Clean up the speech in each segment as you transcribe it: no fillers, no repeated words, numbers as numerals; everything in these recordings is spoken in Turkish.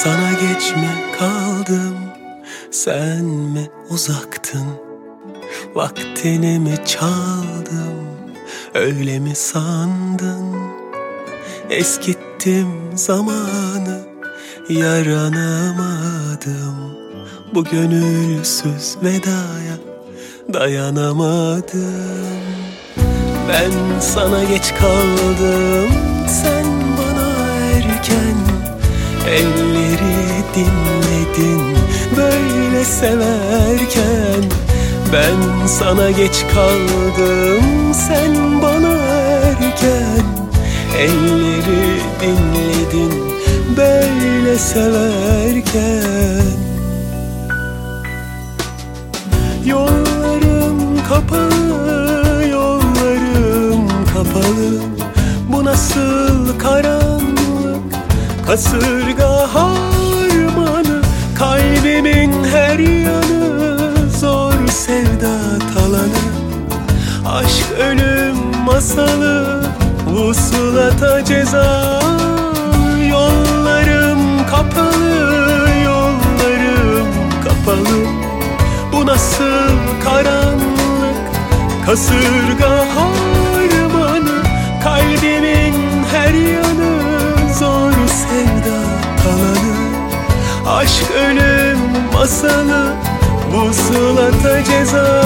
Sana geç mi kaldım, sen mi uzaktın? Vaktini mi çaldım, öyle mi sandın? Eskittim zamanı, yaranamadım. Bu gönülsüz vedaya dayanamadım. Ben sana geç kaldım, sen bana erken. Elleri dinledin böyle severken. Ben sana geç kaldım, sen bana erken. Elleri dinledin böyle severken. Yollarım kapalı, yollarım kapalı. Bu nasıl karanlık, kasırga harmanı. Kalbimin her yanı zor sevda talanı. Aşk ölüm masalı, vuslata ceza. Yollarım kapalı, yollarım kapalı. Bu nasıl karanlık, kasırga harmanı. Kalbimin her yanı zor sevda talanı. Aşk ölüm masalı, vuslata ceza.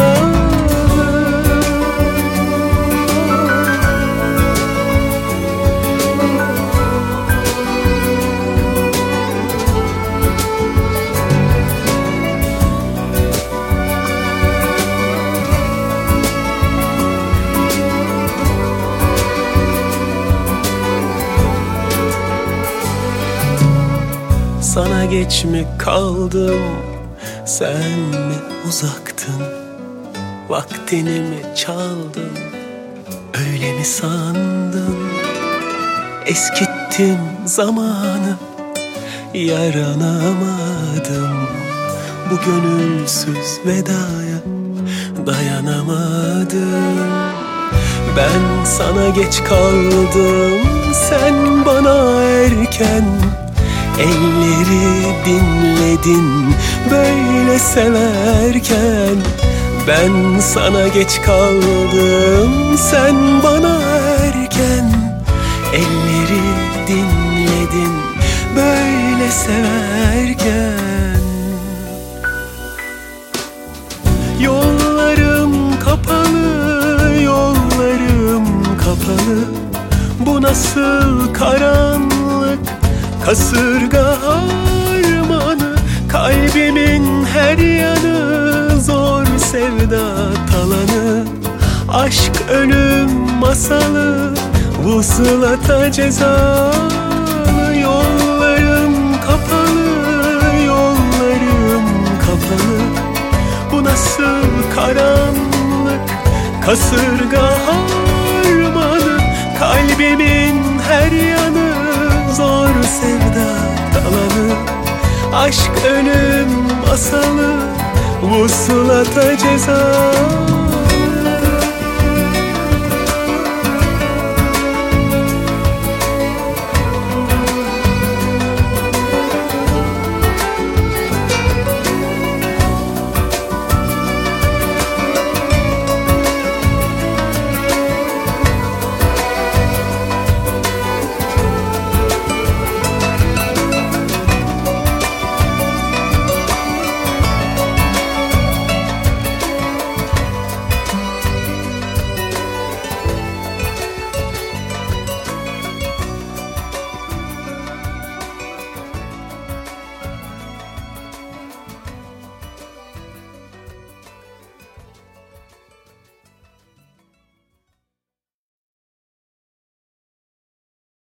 Sana geç mi kaldım, sen mi uzaktın? Vaktini mi çaldım, öyle mi sandın? Eskittim zamanı, yaranamadım. Bu gönülsüz vedaya dayanamadım. Ben sana geç kaldım, sen bana erken. Elleri dinledin böyle severken. Ben sana geç kaldım, sen bana erken. Elleri dinledin böyle severken. Yollarım kapalı, yollarım kapalı. Bu nasıl karanlık, kasırga harmanı. Kalbimin her yanı zor sevda talanı. Aşk ölüm masalı, vuslata ceza. Yollarım kapalı, yollarım kapalı. Bu nasıl karanlık, kasırga harmanı. Kalbimin her yanı zor sevda talanı. Aşk ölüm masalı, vuslata ceza.